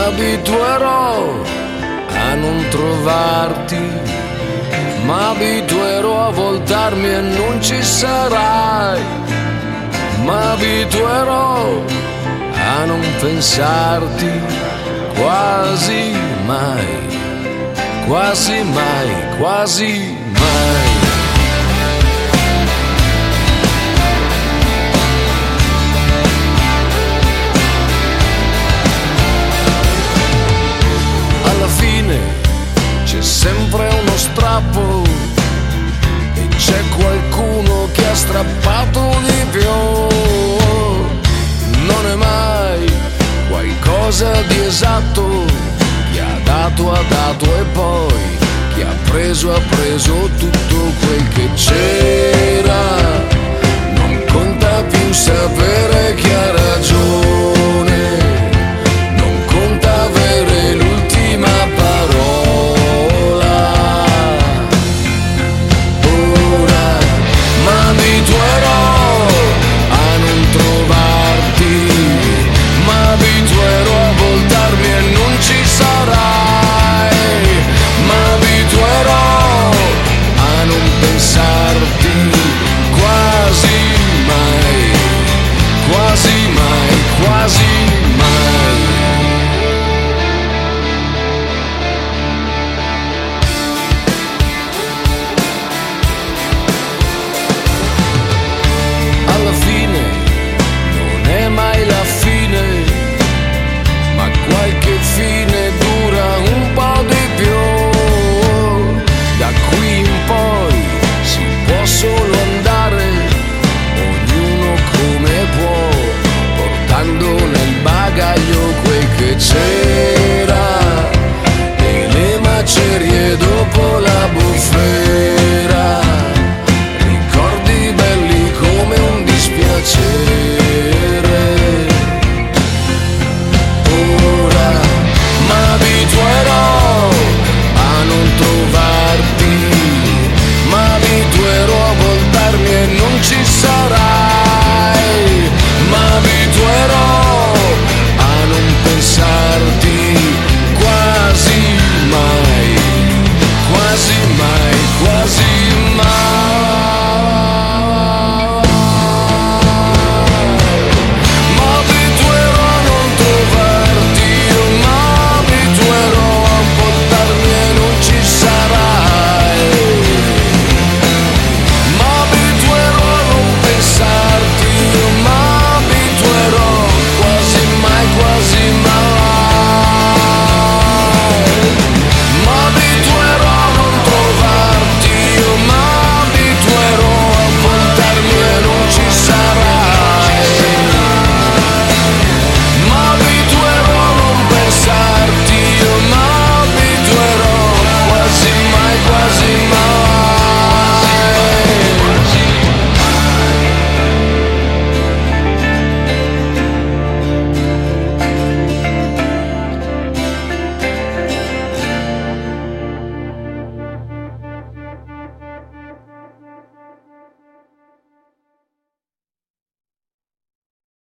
M'abituerò a non trovarti, m'abituerò a voltarmi e non ci sarai, m'abituerò a non pensarti quasi mai, quasi mai, quasi mai. Alla fine c'è sempre uno strappo e c'è qualcuno che ha strappato di più. Non è mai qualcosa di esatto, chi ha dato e poi chi ha preso tutto quel che c'è.